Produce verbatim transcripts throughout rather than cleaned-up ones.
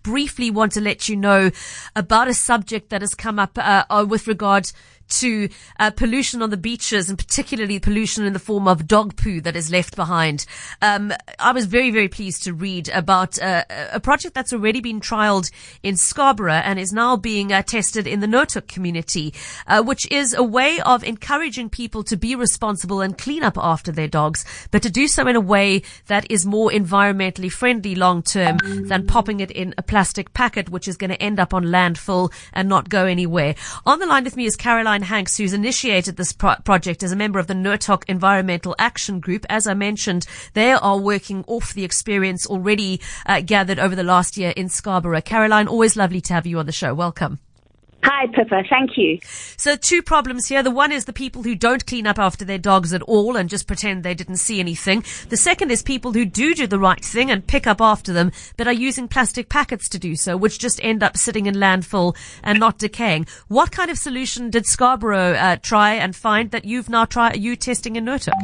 briefly want to let you know about a subject that has come up uh, uh, with regard to uh, pollution on the beaches, and particularly pollution in the form of dog poo that is left behind. Um, I was very, very pleased to read about uh, a project that's already been trialled in Scarborough and is now being uh, tested in the Notuk community, uh, which is a way of encouraging people to be responsible and clean up after their dogs, but to do so in a way that is more environmentally friendly long term than popping it in a plastic packet, which is going to end up on landfill and not go anywhere. On the line with me is Caroline Hanks, who's initiated this pro- project as a member of the Notuk Environmental Action Group. As I mentioned, they are working off the experience already uh, gathered over the last year in Scarborough. Caroline, always lovely to have you on the show. Welcome. Hi, Pippa. Thank you. So two problems here. The one is the people who don't clean up after their dogs at all and just pretend they didn't see anything. The second is people who do do the right thing and pick up after them, but are using plastic packets to do so, which just end up sitting in landfill and not decaying. What kind of solution did Scarborough uh, try and find that you've now tried, you testing in Notuk?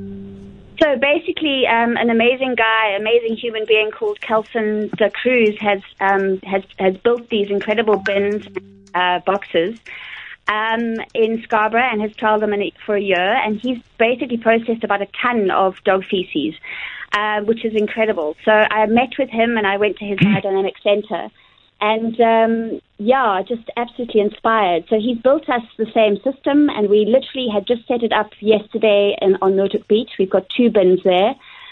So basically, um, an amazing guy, amazing human being called Kelson de Cruz has um, has has built these incredible bins, uh, boxes, um, in Scarborough, and has trialed them in, for a year. And he's basically processed about a ton of dog feces, uh, which is incredible. So I met with him and I went to his biodynamic center. And, um, yeah, just absolutely inspired. So he's built us the same system, and we literally had just set it up yesterday in, on Notuk Beach. We've got two bins there,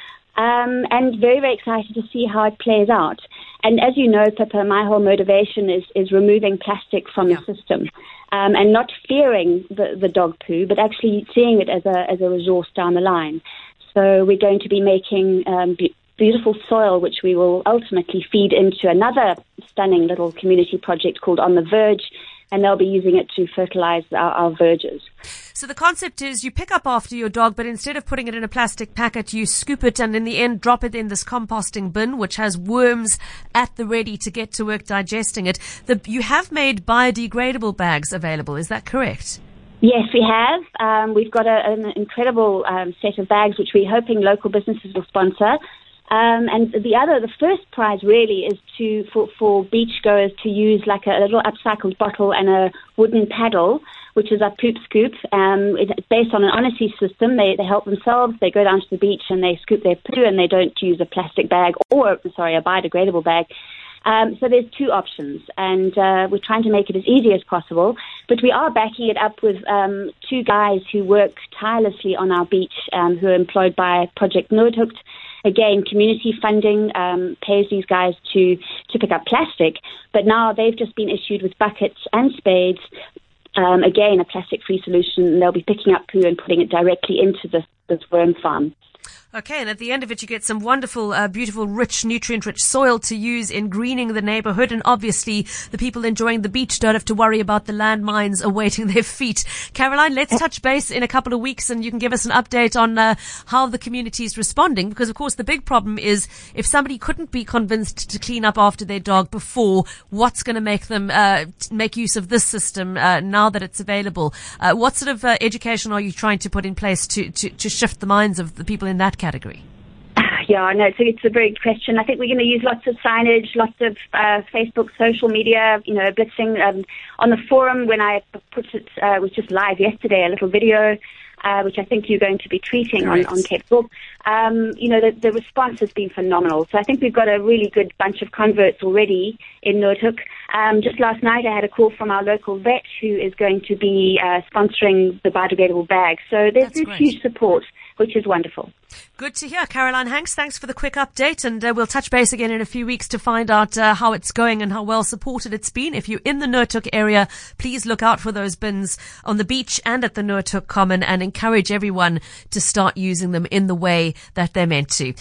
um, and very, very excited to see how it plays out. And as you know, Pippa, my whole motivation is, is removing plastic from yeah. the system, um, and not fearing the, the dog poo, but actually seeing it as a as a resource down the line. So we're going to be making um, be- beautiful soil, which we will ultimately feed into another stunning little community project called On the Verge, and they'll be using it to fertilize our, our verges. So the concept is you pick up after your dog, but instead of putting it in a plastic packet, you scoop it and in the end drop it in this composting bin, which has worms at the ready to get to work digesting it. The, you have made biodegradable bags available, is that correct? Yes, we have. Um, we've got a, an incredible um, set of bags, which we're hoping local businesses will sponsor. Um, and the other, the first prize really is to for, for beachgoers to use like a, a little upcycled bottle and a wooden paddle, which is a poop scoop. Um, it's based on an honesty system. They, they help themselves. They go down to the beach and they scoop their poo, and they don't use a plastic bag or, sorry, a biodegradable bag. Um, so there's two options, and uh, we're trying to make it as easy as possible. But we are backing it up with um, two guys who work tirelessly on our beach, um, who are employed by Project Noordhoek. Again, community funding um, pays these guys to, to pick up plastic, but now they've just been issued with buckets and spades, um, again, a plastic-free solution, and they'll be picking up poo and putting it directly into this, this worm farm. Okay, and at the end of it, you get some wonderful, uh, beautiful, rich, nutrient-rich soil to use in greening the neighborhood. And obviously, the people enjoying the beach don't have to worry about the landmines awaiting their feet. Caroline, let's touch base in a couple of weeks, and you can give us an update on uh, how the community is responding. Because, of course, the big problem is if somebody couldn't be convinced to clean up after their dog before, what's going to make them uh, make use of this system uh, now that it's available? Uh, what sort of uh, education are you trying to put in place to, to, to shift the minds of the people in that category? Yeah, no, it's a, it's a very good question. I think we're going to use lots of signage, lots of uh, Facebook, social media, you know, blitzing. Um, on the forum, when I put it, uh, it was just live yesterday, a little video, uh, which I think you're going to be tweeting on, on Cape Talk. Um, you know, the, the response has been phenomenal. So I think we've got a really good bunch of converts already in Noordhoek. Um, just last night, I had a call from our local vet who is going to be uh, sponsoring the biodegradable bag. So there's this huge support, which is wonderful. Good to hear. Caroline Hanks, thanks for the quick update, and uh, we'll touch base again in a few weeks to find out uh, how it's going and how well supported it's been. If you're in the Noordhoek area, please look out for those bins on the beach and at the Noordhoek Common, and encourage everyone to start using them in the way that they're meant to.